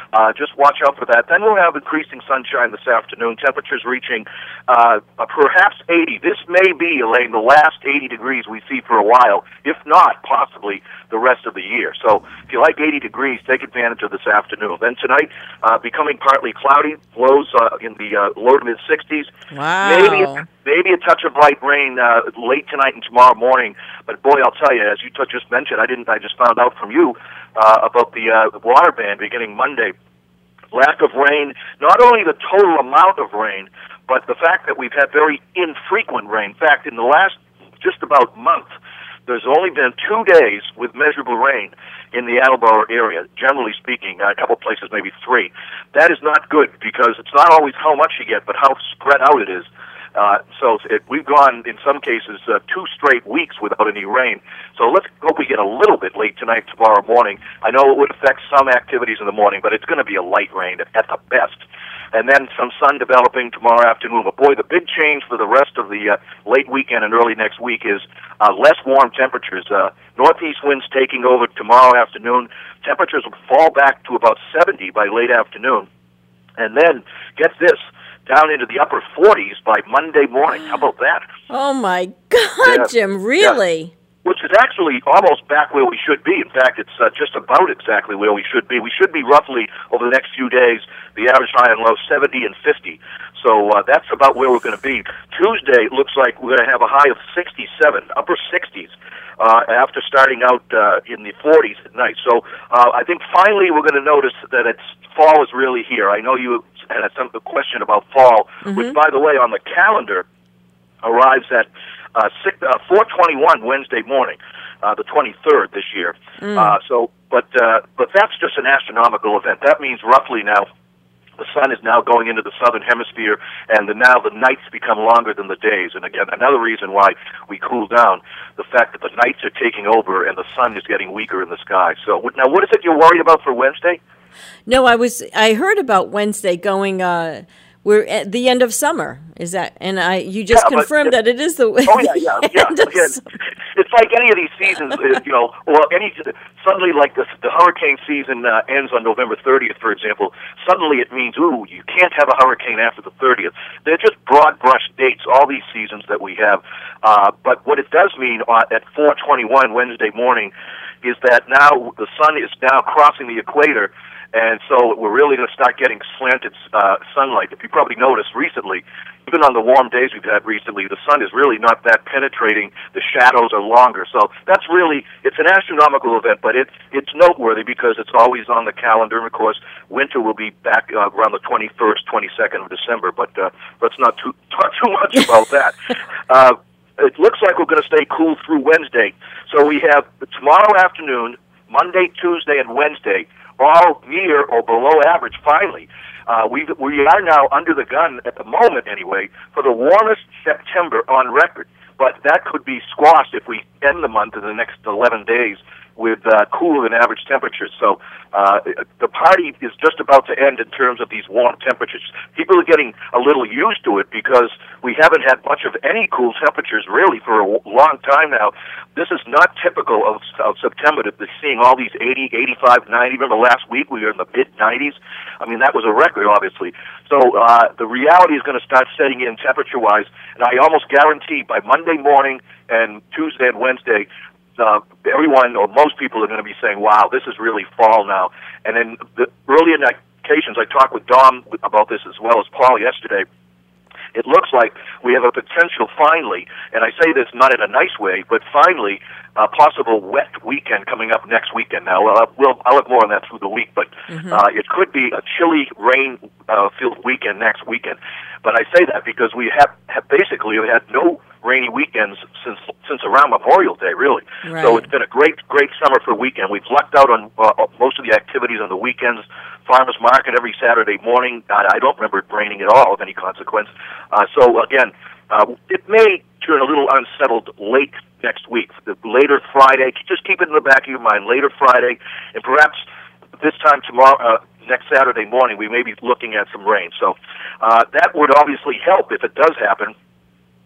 uh, just watch out for that. Then we'll have increasing sunshine this afternoon, temperatures reaching uh, uh, perhaps eighty. This may be, Elaine, the last eighty degrees we see for a while, if not possibly the rest of the year. So if you like eighty degrees, take advantage of this afternoon. Then tonight, uh, becoming partly cloudy, lows uh, in the uh, low to mid-sixties. Wow. Maybe a, maybe a touch of light rain uh, late tonight and tomorrow morning. But boy, I'll tell you, as you t- just mentioned, I didn't. I just found out from you uh, about the uh, water ban beginning Monday. Lack of rain, not only the total amount of rain, but the fact that we've had very infrequent rain. In fact, in the last just about month, there's only been two days with measurable rain in the Attleboro area, generally speaking, a couple places, maybe three. That is not good because it's not always how much you get, but how spread out it is. Uh, so it, we've gone, in some cases, uh, two straight weeks without any rain. So let's hope we get a little bit late tonight, tomorrow morning. I know it would affect some activities in the morning, but it's going to be a light rain at the best. And then some sun developing tomorrow afternoon. But boy, the big change for the rest of the uh, late weekend and early next week is uh, less warm temperatures. Uh, northeast winds taking over tomorrow afternoon. Temperatures will fall back to about seventy by late afternoon. And then, get this, down into the upper forties by Monday morning. How about that? Oh, my God, Yeah. Jim, really? Yeah. Which is actually almost back where we should be. In fact, it's uh, just about exactly where we should be. We should be roughly, over the next few days, the average high and low, seventy and fifty. So uh, that's about where we're going to be. Tuesday looks like we're going to have a high of sixty-seven, upper sixties, uh, after starting out uh, in the forties at night. So uh, I think finally we're going to notice that it's fall is really here. I know you had some question about fall, Mm-hmm. which, by the way, on the calendar arrives at Uh, six, uh, four twenty-one Wednesday morning, uh, the twenty-third this year. Mm. Uh, so, but uh, but that's just an astronomical event. That means roughly now the sun is now going into the southern hemisphere, and the, now the nights become longer than the days. And again, another reason why we cool down, the fact that the nights are taking over and the sun is getting weaker in the sky. So now, what is it you're worried about for Wednesday? No, I was. I heard about Wednesday going. Uh, we're at the end of summer. Is that? And I, you just Yeah, confirmed but- that it is the. Oh yeah, yeah, yeah. Again, it's like any of these seasons, uh, you know. Well, any suddenly like the the hurricane season uh, ends on November thirtieth, for example. Suddenly it means, ooh, you can't have a hurricane after the thirtieth. They're just broad brush dates. All these seasons that we have, uh, but what it does mean uh, at four twenty-one Wednesday morning is that now the sun is now crossing the equator. And so we're really going to start getting slanted uh, sunlight. If you probably noticed recently, even on the warm days we've had recently, the sun is really not that penetrating. The shadows are longer. So that's really, it's an astronomical event, but it, it's noteworthy because it's always on the calendar. And, of course, winter will be back uh, around the twenty-first, twenty-second of December, but uh, let's not too, talk too much about that. Uh, it looks like we're going to stay cool through Wednesday. So we have tomorrow afternoon, Monday, Tuesday, and Wednesday, all near or below average, finally. Uh, we we are now under the gun, at the moment anyway, for the warmest September on record. But that could be squashed if we end the month in the next eleven days with uh, cooler than average temperatures. So uh, the party is just about to end in terms of these warm temperatures. People are getting a little used to it because we haven't had much of any cool temperatures really for a long time now. This is not typical of, of September to be seeing all these eighty, eighty-five, ninety. Remember last week we were in the mid nineties? I mean, that was a record, obviously. So uh, the reality is going to start setting in temperature-wise, and I almost guarantee by Monday morning and Tuesday and Wednesday, Uh, everyone or most people are going to be saying, wow, this is really fall now. And then the early indications, I talked with Dom about this as well as Paul yesterday, it looks like we have a potential finally, and I say this not in a nice way, but finally, a possible wet weekend coming up next weekend. Now, uh, we'll, I'll have more on that through the week, but Mm-hmm. uh, it could be a chilly, rain-filled uh, weekend next weekend. But I say that because we have, have basically had no rainy weekends since since around Memorial Day, really. Right. So it's been a great, great summer for a weekend. We've lucked out on uh, most of the activities on the weekends. Farmers market every Saturday morning. I, I don't remember it raining at all of any consequence. Uh, so again, uh, it may turn a little unsettled late next week. The later Friday, just keep it in the back of your mind. Later Friday, and perhaps this time tomorrow. Uh, Next Saturday morning, we may be looking at some rain. So uh, that would obviously help if it does happen.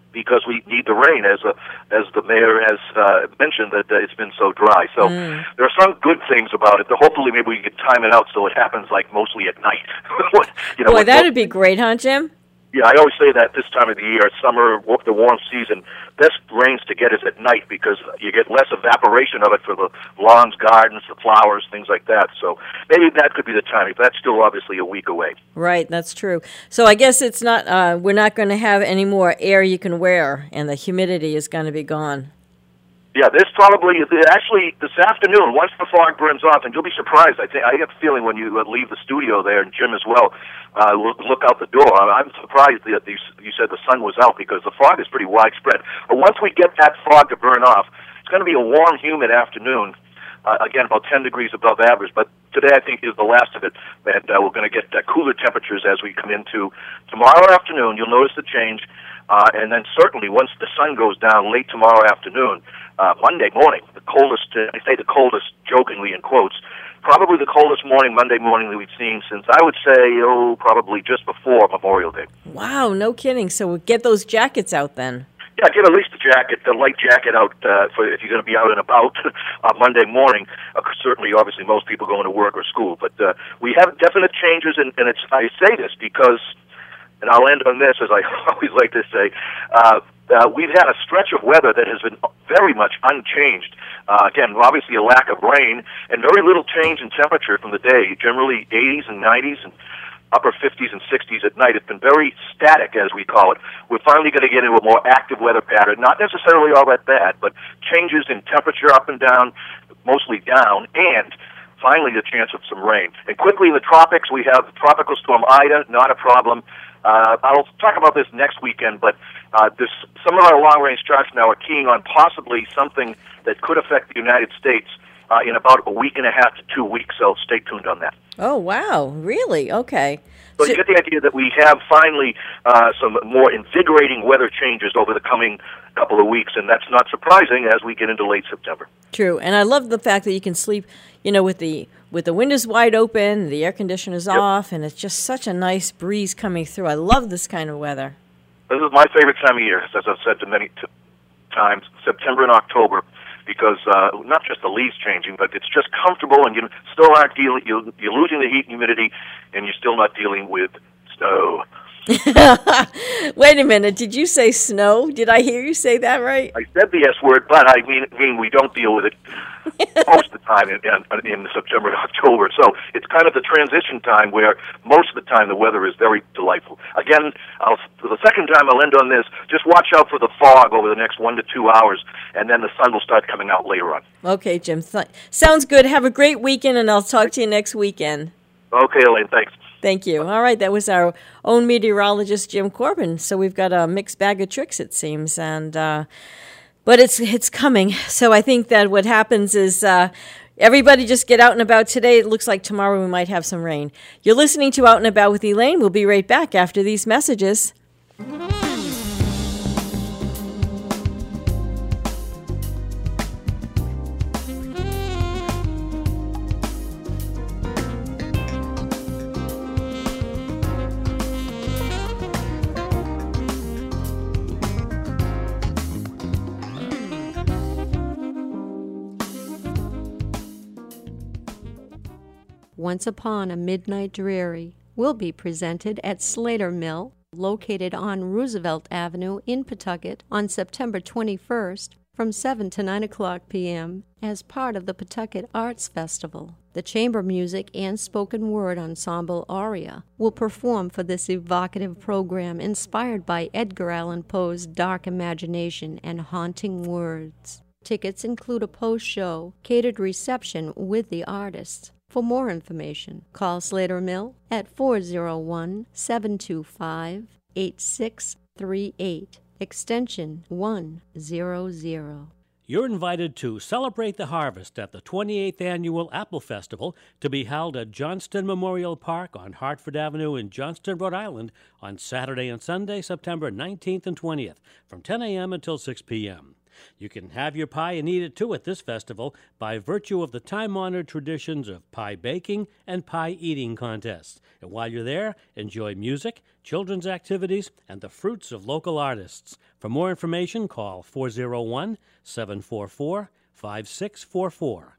because we need the rain, as a, as the mayor has uh, mentioned, that uh, it's been so dry. So mm. there are some good things about it. That hopefully, maybe we can time it out so it happens like mostly at night. you know, Boy, that'd be great, huh, Jim? Yeah, I always say that this time of the year, summer, the warm season, best rains to get is at night because you get less evaporation of it for the lawns, gardens, the flowers, things like that. So maybe that could be the time. That's still obviously a week away. Right, that's true. So I guess it's not. Uh, we're not going to have any more air you can wear, and the humidity is going to be gone. Yeah, there's probably, actually, this afternoon, once the fog burns off, and you'll be surprised, I think, I get the feeling when you leave the studio there, and Jim as well, uh, look, look out the door. I'm surprised that you, you said the sun was out, because the fog is pretty widespread. But once we get that fog to burn off, it's going to be a warm, humid afternoon, uh, again, about ten degrees above average, but today I think is the last of it, and uh, we're going to get uh, cooler temperatures as we come into tomorrow afternoon. You'll notice the change, uh, and then certainly once the sun goes down late tomorrow afternoon, Uh, Monday morning, the coldest, uh, I say the coldest jokingly in quotes, probably the coldest morning, Monday morning that we've seen since, I would say, oh, probably just before Memorial Day. Wow, no kidding. So we'll get those jackets out then. Yeah, get at least the jacket, the light jacket out uh, for if you're going to be out and about on Monday morning. Uh, certainly, obviously, most people going to work or school. But uh, we have definite changes, and, and it's, I say this because, and I'll end on this, as I always like to say, uh, Uh, we've had a stretch of weather that has been very much unchanged. Uh, again, obviously a lack of rain and very little change in temperature from the day, generally eighties and nineties and upper fifties and sixties at night. It's been very static, as we call it. We're finally going to get into a more active weather pattern, not necessarily all that bad, but changes in temperature up and down, mostly down, and finally the chance of some rain. And quickly in the tropics, we have Tropical Storm Ida, not a problem. Uh, I'll talk about this next weekend, but uh, this, some of our long-range charts now are keying on possibly something that could affect the United States uh, in about a week and a half to two weeks, so stay tuned on that. Oh, wow. Really? Okay. So you get the idea that we have finally uh, some more invigorating weather changes over the coming couple of weeks, and that's not surprising as we get into late September. True, and I love the fact that you can sleep, you know, with the with the windows wide open, the air conditioner's yep. off, and it's just such a nice breeze coming through. I love this kind of weather. This is my favorite time of year, as I've said to many t- times, September and October, because uh, not just the leaves changing, but it's just comfortable, and you still aren't dealing, you're, you're losing the heat and humidity, and you're still not dealing with snow. Wait a minute, did you say snow? Did I hear you say that right? I said the S word, but I mean, mean we don't deal with it most of the time in, in, in September and October. So it's kind of the transition time where most of the time the weather is very delightful. Again, I'll, for the second time I'll end on this, just watch out for the fog over the next one to two hours, and then the sun will start coming out later on. Okay, Jim. Th- sounds good. Have a great weekend, and I'll talk to you next weekend. Okay, Elaine, thanks. Thank you. All right, that was our own meteorologist, Jim Corbin. So we've got a mixed bag of tricks, it seems, and uh, but it's it's coming. So I think that what happens is uh, everybody just get out and about today. It looks like tomorrow we might have some rain. You're listening to Out and About with Elaine. We'll be right back after these messages. Once Upon a Midnight Dreary will be presented at Slater Mill, located on Roosevelt Avenue in Pawtucket, on September twenty-first from seven to nine o'clock p.m. as part of the Pawtucket Arts Festival. The chamber music and spoken word ensemble Aurea will perform for this evocative program inspired by Edgar Allan Poe's dark imagination and haunting words. Tickets include a post-show catered reception with the artists. For more information, call Slater Mill at four oh one, seven two five, eight six three eight, extension one hundred. You're invited to celebrate the harvest at the twenty-eighth Annual Apple Festival to be held at Johnston Memorial Park on Hartford Avenue in Johnston, Rhode Island on Saturday and Sunday, September nineteenth and twentieth from ten a.m. until six p.m. You can have your pie and eat it too at this festival by virtue of the time-honored traditions of pie baking and pie eating contests. And while you're there, enjoy music, children's activities, and the fruits of local artists. For more information, call four oh one, seven four four, five six four four.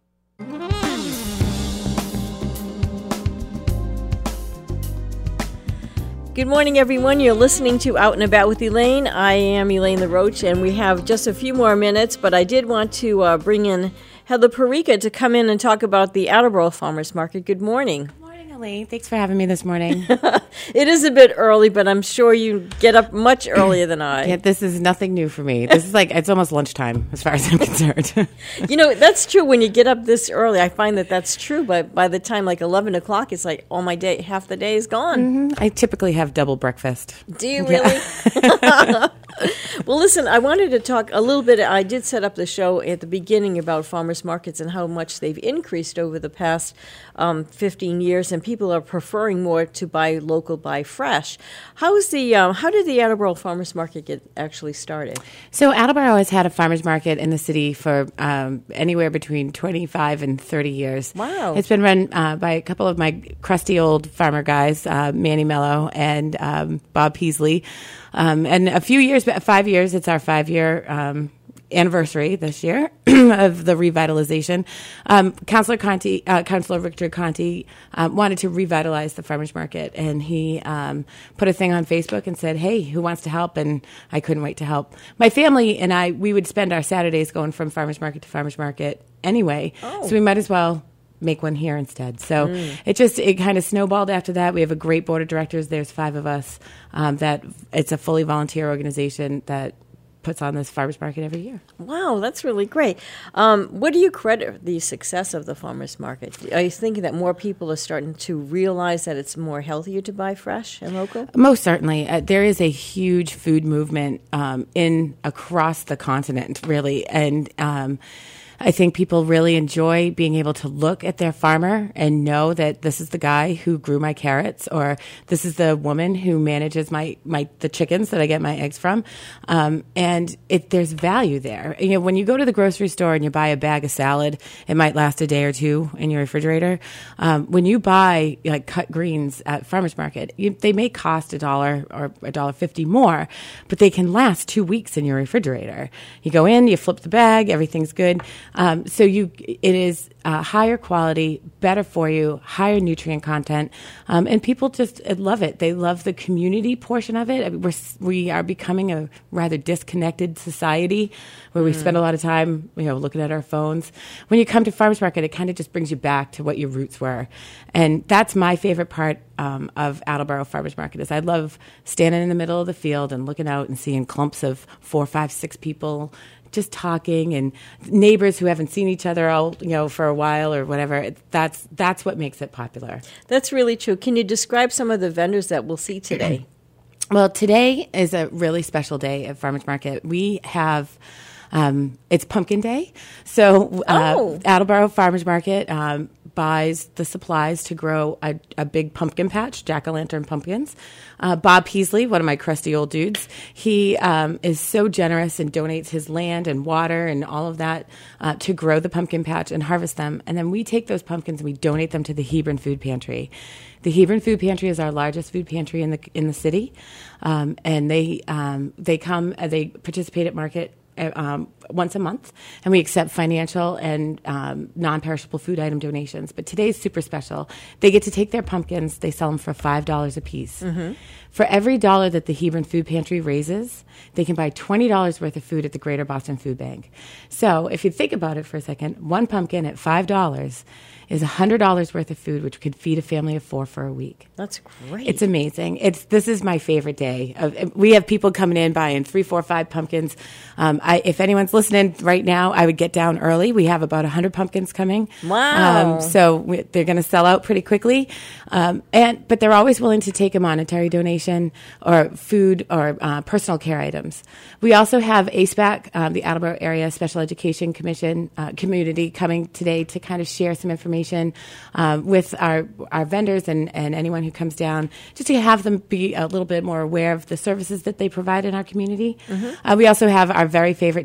Good morning, everyone. You're listening to Out and About with Elaine. I am Elaine LaRoche, and we have just a few more minutes, but I did want to uh, bring in Heather Parika to come in and talk about the Attleboro Farmers Market. Good morning. Good morning, Elaine. Thanks for having me this morning. It is a bit early, but I'm sure you get up much earlier than I. Yeah, this is nothing new for me. This is like, it's almost lunchtime as far as I'm concerned. You know, that's true. When you get up this early, I find that that's true. But by the time like eleven o'clock, it's like, oh, my day, half the day is gone. Mm-hmm. I typically have double breakfast. Do you really? Yeah. Well, listen, I wanted to talk a little bit. I did set up the show at the beginning about farmers markets and how much they've increased over the past um, fifteen years, and people are preferring more to buy local, buy fresh. How is the um, how did the Attleboro Farmers Market get actually started? So Attleboro has had a farmers market in the city for um, anywhere between twenty-five and thirty years. Wow. It's been run uh, by a couple of my crusty old farmer guys, uh, Manny Mello and um, Bob Peasley. Um, and a few years, five years, it's our five-year um, anniversary this year of the revitalization. Um, Councilor Conti, uh, Councilor Richard Conti um, wanted to revitalize the farmers market, and he um, put a thing on Facebook and said, hey, who wants to help? And I couldn't wait to help. My family and I, we would spend our Saturdays going from farmers market to farmers market anyway, oh. so we might as well make one here instead. So mm. it just, it kind of snowballed after that. We have a great board of directors. There's five of us. Um, that it's a fully volunteer organization that puts on this farmers market every year. Wow, that's really great. Um, what do you credit the success of the farmers market? Are you thinking that more people are starting to realize that it's more healthier to buy fresh and local? Most certainly. Uh, there is a huge food movement um, in across the continent, really. And um I think people really enjoy being able to look at their farmer and know that this is the guy who grew my carrots, or this is the woman who manages my, my the chickens that I get my eggs from. Um, and it, there's value there. You know, when you go to the grocery store and you buy a bag of salad, it might last a day or two in your refrigerator. Um, when you buy like cut greens at farmers market, you, they may cost a dollar or a dollar fifty more, but they can last two weeks in your refrigerator. You go in, you flip the bag, everything's good. Um, so you, it is uh, higher quality, better for you, higher nutrient content, um, and people just uh, love it. They love the community portion of it. I mean, we're, we are becoming a rather disconnected society where we mm. spend a lot of time, you know, looking at our phones. When you come to farmers market, it kind of just brings you back to what your roots were, and that's my favorite part um, of Attleboro Farmers Market. Is I love standing in the middle of the field and looking out and seeing clumps of four, five, six people just talking, and neighbors who haven't seen each other all, you know, for a while or whatever. That's that's what makes it popular. That's really true. Can you describe some of the vendors that we'll see today? Well, today is a really special day at Farmers Market. We have um, it's Pumpkin Day, so uh, oh. Attleboro Farmers Market um, buys the supplies to grow a, a big pumpkin patch, jack-o'-lantern pumpkins. Uh, Bob Peasley, one of my crusty old dudes, he um, is so generous and donates his land and water and all of that uh, to grow the pumpkin patch and harvest them. And then we take those pumpkins and we donate them to the Hebron Food Pantry. The Hebron Food Pantry is our largest food pantry in the in the city, um, and they um, they come uh, they participate at market Um, once a month, and we accept financial and um, non-perishable food item donations. But today's super special. They get to take their pumpkins, they sell them for five dollars a piece. Mm-hmm. For every dollar that the Hebron Food Pantry raises, they can buy twenty dollars worth of food at the Greater Boston Food Bank. So if you think about it for a second, one pumpkin at five dollars is one hundred dollars worth of food, which could feed a family of four for a week. That's great. It's amazing. It's This is my favorite day. Of, we have people coming in buying three, four, five pumpkins. Um, I, if anyone's listening right now, I would get down early. We have about one hundred pumpkins coming. Wow. Um, so we, they're going to sell out pretty quickly. Um, and But they're always willing to take a monetary donation or food or uh, personal care items. We also have A S P A C, um, the Attleboro Area Special Education Commission uh, community, coming today to kind of share some information Um, with our our vendors and, and anyone who comes down, just to have them be a little bit more aware of the services that they provide in our community. Mm-hmm. Uh, we also have our very favorite Diana Martinez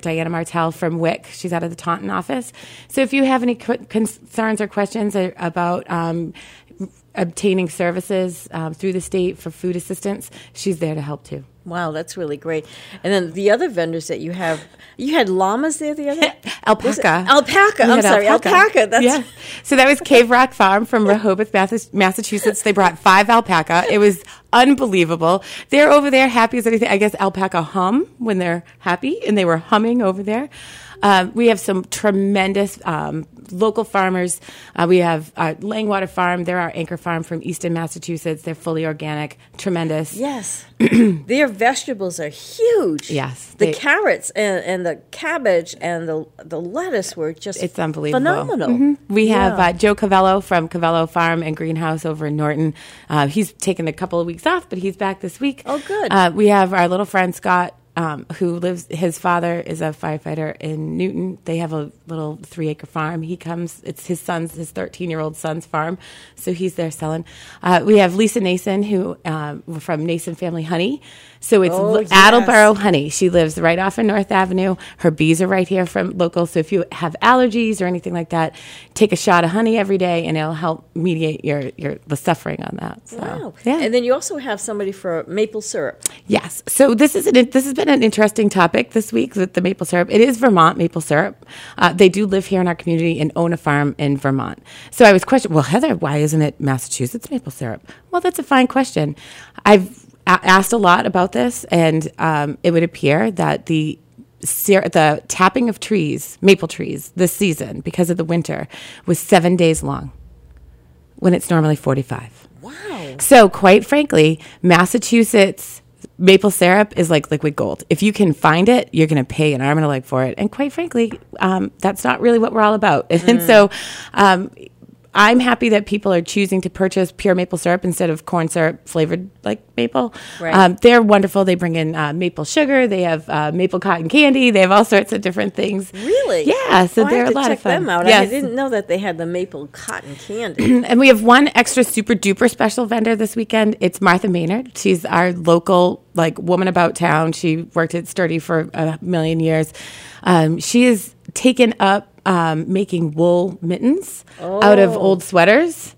Martell from W I C. She's out of the Taunton office. So if you have any co- concerns or questions about um, obtaining services um, through the state for food assistance, she's there to help too. Wow, that's really great. And then the other vendors that you have, you had llamas there the other Alpaca. Alpaca. We I'm had sorry, alpaca. alpaca. That's yeah. So that was Cave Rock Farm from Rehoboth, Massachusetts. They brought five alpaca. It was unbelievable. They're over there happy as anything. I guess alpaca hum when they're happy, and they were humming over there. Um, we have some tremendous um, local farmers. Uh, we have uh, Langwater Farm. They're our anchor farm from Easton, Massachusetts. They're fully organic, tremendous. Yes. Their vegetables are huge. Yes. The they, carrots and, and the cabbage and the the lettuce were just it's unbelievable. Phenomenal. Mm-hmm. We yeah. have uh, Joe Cavello from Cavello Farm and Greenhouse over in Norton. Uh, he's taken a couple of weeks off, but he's back this week. Oh, good. Uh, we have our little friend Scott, Um, who lives, his father is a firefighter in Newton. They have a little three acre farm. He comes, it's his son's, his thirteen year old son's farm. So he's there selling. Uh, we have Lisa Nason, who, um, from Nason Family Honey. So it's oh, yes. Attleboro Honey. She lives right off of North Avenue. Her bees are right here from local. So if you have allergies or anything like that, take a shot of honey every day and it'll help mediate your, your, the suffering on that. So, wow. Yeah. And then you also have somebody for maple syrup. Yes. So this is an, this has been an interesting topic this week with the maple syrup. It is Vermont maple syrup. Uh, they do live here in our community and own a farm in Vermont. So I was questioning, well, Heather, why isn't it Massachusetts maple syrup? Well, that's a fine question. I've a- asked a lot about this, and um, it would appear that the Ser- the tapping of trees, maple trees, this season, because of the winter, was seven days long when it's normally forty-five. Wow. So quite frankly, Massachusetts maple syrup is like liquid gold. If you can find it, you're going to pay an arm and a leg for it. And quite frankly, um, that's not really what we're all about. Mm. And so um, I'm happy that people are choosing to purchase pure maple syrup instead of corn syrup flavored like maple. Right. Um, they're wonderful. They bring in uh, maple sugar. They have uh, maple cotton candy. They have all sorts of different things. Really? Yeah. So oh, they're I have a lot to check of fun. them out. Yes. I didn't know that they had the maple cotton candy. And we have one extra super duper special vendor this weekend. It's Martha Maynard. She's our local like woman about town. She worked at Sturdy for a million years. Um, she has taken up um, making wool mittens oh. out of old sweaters.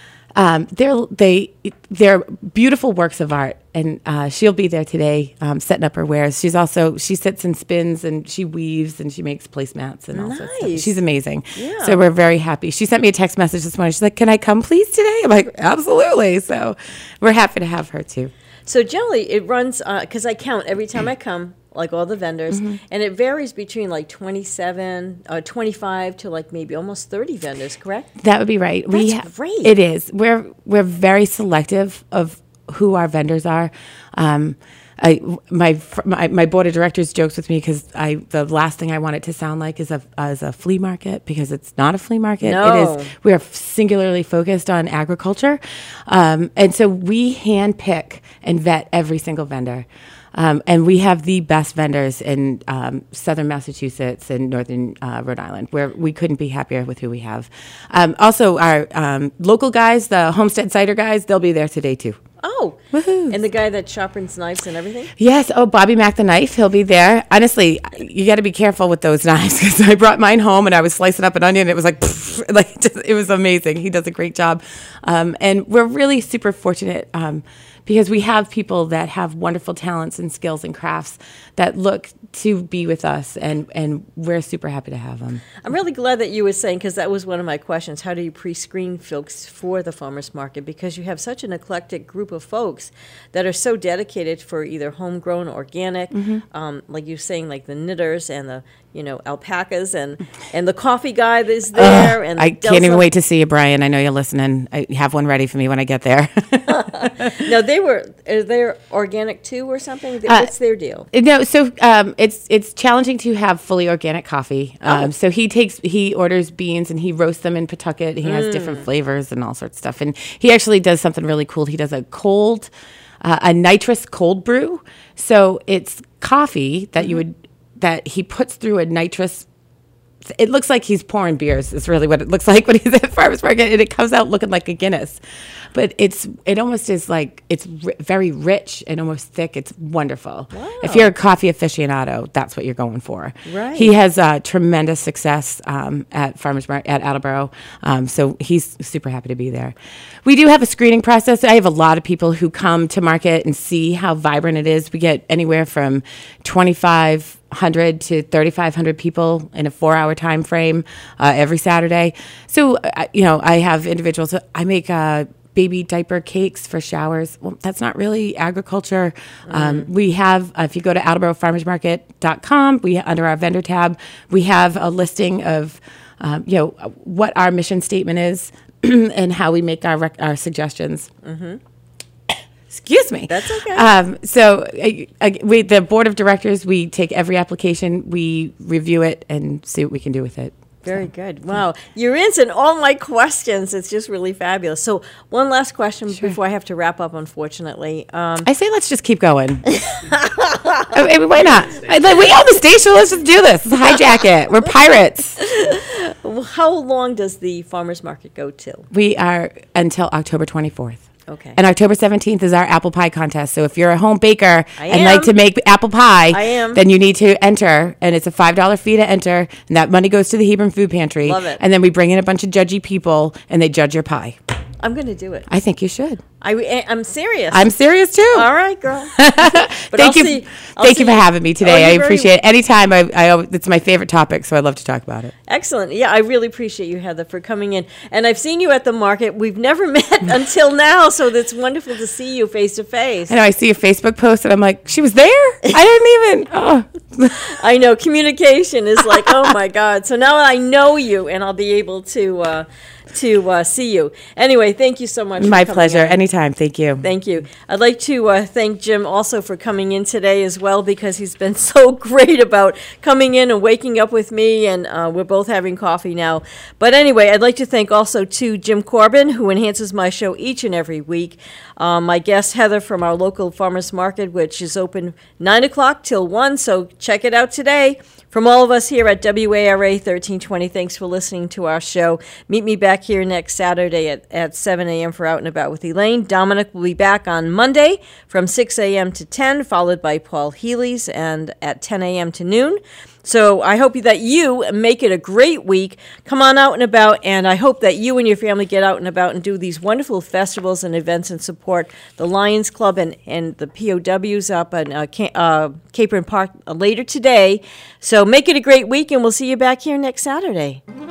Um, they're they they're beautiful works of art, and uh, she'll be there today um, setting up her wares. She's also she sits and spins and she weaves and she makes placemats and all nice. sorts of stuff. She's amazing. Yeah. So we're very happy. She sent me a text message this morning. She's like, "Can I come please today?" I'm like, "Absolutely." So we're happy to have her too. So generally, it runs because uh, I count every time I come, like all the vendors, mm-hmm. and it varies between like twenty-seven, uh, twenty-five to like maybe almost thirty vendors. Correct? That would be right. That's we ha- great. It is. We're we're very selective of who our vendors are. Um, I my, my my board of directors jokes with me because I the last thing I want it to sound like is a as a flea market, because it's not a flea market. No. It is. We are singularly focused on agriculture, um, and so we handpick and vet every single vendor. Um, and we have the best vendors in um, southern Massachusetts and northern uh, Rhode Island, where we couldn't be happier with who we have. Um, also, our um, local guys, the Homestead Cider guys, they'll be there today too. Oh, woohoo! And the guy that sharpens knives and everything? Yes. Oh, Bobby Mack the knife, he'll be there. Honestly, you got to be careful with those knives, because I brought mine home and I was slicing up an onion. And it was like, pfft, like just, it was amazing. He does a great job, um, and we're really super fortunate. Um, Because we have people that have wonderful talents and skills and crafts that look to be with us, and, and we're super happy to have them. I'm really glad that you were saying, because that was one of my questions, how do you pre-screen folks for the farmers market? Because you have such an eclectic group of folks that are so dedicated for either homegrown, organic, Mm-hmm. um, like you're saying, like the knitters and the, you know, alpacas and, and the coffee guy that's there. Uh, and I Delta. can't even wait to see you, Brian. I know you're listening. I have one ready for me when I get there. No, they were, are they organic too or something? What's their deal? No, so um, it's it's challenging to have fully organic coffee. Um, Oh. So he takes he orders beans and he roasts them in Pawtucket. He has Mm. different flavors and all sorts of stuff. And he actually does something really cool. He does a cold, uh, a nitrous cold brew. So it's coffee that Mm-hmm. you would that he puts through a nitrous it looks like he's pouring beers. Is really what it looks like when he's at farmers market, and it comes out looking like a Guinness. But it's it almost is like it's r- very rich and almost thick. It's wonderful. Wow. If you're a coffee aficionado, that's what you're going for. Right. He has uh, tremendous success um, at farmers market at Attleboro, um, so he's super happy to be there. We do have a screening process. I have a lot of people who come to market and see how vibrant it is. We get anywhere from twenty-five hundred to thirty-five hundred people in a four-hour time frame uh, every Saturday. So, uh, you know, I have individuals. I make uh, baby diaper cakes for showers. Well, that's not really agriculture. Mm. Um, we have, uh, if you go to attleboro farmers market dot com, we under our vendor tab, we have a listing of, um, you know, what our mission statement is and how we make our rec- our suggestions. Mm-hmm. Excuse me. That's okay. Um, so uh, uh, we, the board of directors, we take every application, we review it, and see what we can do with it. Very good. Wow. You're answering all my questions. It's just really fabulous. So one last question sure. before I have to wrap up, unfortunately. Um, I say let's just keep going. I mean, why not? I, like, we own the station. Let's just do this. Let's hijack it. We're pirates. How long does the farmers market go till? We are until October twenty-fourth. Okay. And October seventeenth is our apple pie contest. So if you're a home baker I and am. like to make apple pie, I am. then you need to enter. And it's a five dollars fee to enter. And that money goes to the Hebron Food Pantry. Love it. And then we bring in a bunch of judgy people and they judge your pie. I'm going to do it. I think you should. I, I'm serious. I'm serious too. All right, girl. But thank I'll you. See, I'll thank see you for having me today. oh, I appreciate it. Anytime. I, I, it's my favorite topic, so I love to talk about it. Excellent. Yeah, I really appreciate you, Heather, for coming in. And I've seen you at the market. We've never met until now, so it's wonderful to see you face to face. I know. I see a Facebook post, and I'm like, she was there? I didn't even. Oh. I know. Communication is like, oh, my God. So now I know you, and I'll be able to... Uh, to uh, see you. Anyway, thank you so much. My for pleasure. in. Anytime. Thank you. Thank you. I'd like to uh, thank Jim also for coming in today as well, because he's been so great about coming in and waking up with me, and uh, we're both having coffee now. But anyway, I'd like to thank also to Jim Corbin, who enhances my show each and every week. Um, my guest, Heather, from our local farmers market, which is open nine o'clock till one, so check it out today. From all of us here at W A R A thirteen twenty, thanks for listening to our show. Meet me back here next Saturday at, at seven a.m. for Out and About with Elaine. Dominic will be back on Monday from six a.m. to ten, followed by Paul Healy's and at ten a.m. to noon. So I hope that you make it a great week. Come on out and about, and I hope that you and your family get out and about and do these wonderful festivals and events and support the Lions Club and, and the P O Ws up in uh, Ca- uh, Capron Park later today. So make it a great week, and we'll see you back here next Saturday.